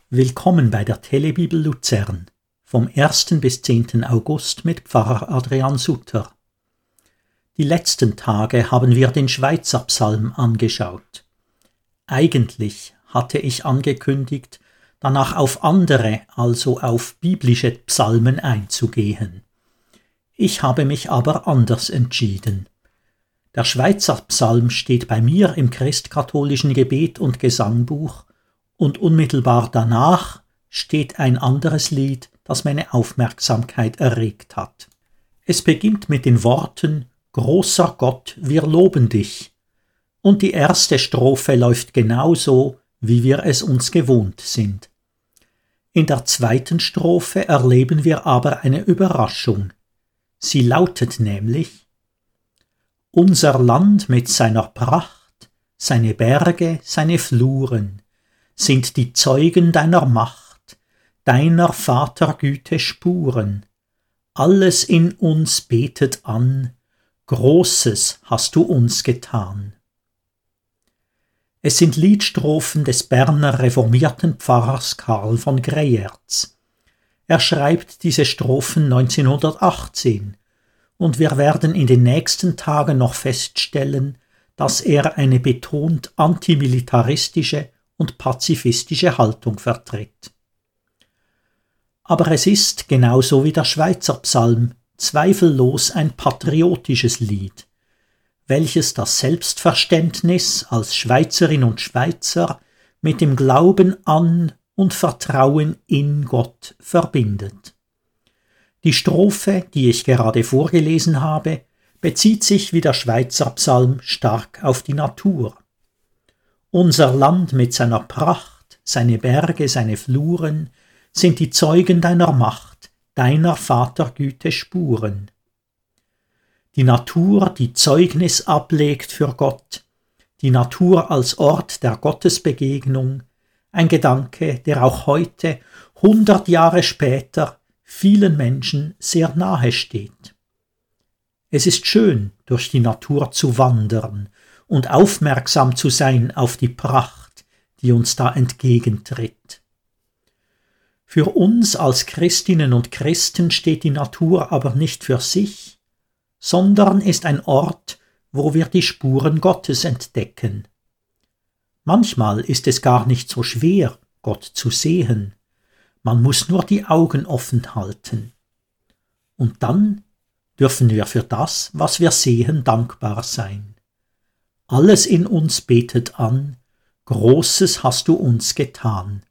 Willkommen bei der Telebibel Luzern vom 1. bis 10. August mit Pfarrer Adrian Sutter. Die letzten Tage haben wir den Schweizer Psalm angeschaut. Eigentlich hatte ich angekündigt, danach auf andere, also auf biblische Psalmen einzugehen. Ich habe mich aber anders entschieden. Der Schweizer Psalm steht bei mir im christkatholischen Gebet- und Gesangbuch und unmittelbar danach steht ein anderes Lied, das meine Aufmerksamkeit erregt hat. Es beginnt mit den Worten »Großer Gott, wir loben dich«, und die erste Strophe läuft genauso, wie wir es uns gewohnt sind. In der zweiten Strophe erleben wir aber eine Überraschung. Sie lautet nämlich: Unser Land mit seiner Pracht, seine Berge, seine Fluren, sind die Zeugen deiner Macht, deiner Vatergüte Spuren. Alles in uns betet an, Großes hast du uns getan. Es sind Liedstrophen des Berner reformierten Pfarrers Karl von Greyerz. Er schreibt diese Strophen 1918 und wir werden in den nächsten Tagen noch feststellen, dass er eine betont antimilitaristische und pazifistische Haltung vertritt. Aber es ist, genauso wie der Schweizer Psalm, zweifellos ein patriotisches Lied, welches das Selbstverständnis als Schweizerin und Schweizer mit dem Glauben an und Vertrauen in Gott verbindet. Die Strophe, die ich gerade vorgelesen habe, bezieht sich wie der Schweizer Psalm stark auf die Natur. Unser Land mit seiner Pracht, seine Berge, seine Fluren, sind die Zeugen deiner Macht, deiner Vatergüte Spuren. Die Natur, die Zeugnis ablegt für Gott, die Natur als Ort der Gottesbegegnung, ein Gedanke, der auch heute, 100 Jahre später, vielen Menschen sehr nahe steht. Es ist schön, durch die Natur zu wandern und aufmerksam zu sein auf die Pracht, die uns da entgegentritt. Für uns als Christinnen und Christen steht die Natur aber nicht für sich, sondern ist ein Ort, wo wir die Spuren Gottes entdecken. Manchmal ist es gar nicht so schwer, Gott zu sehen. Man muss nur die Augen offen halten. Und dann dürfen wir für das, was wir sehen, dankbar sein. Alles in uns betet an, Großes hast du uns getan.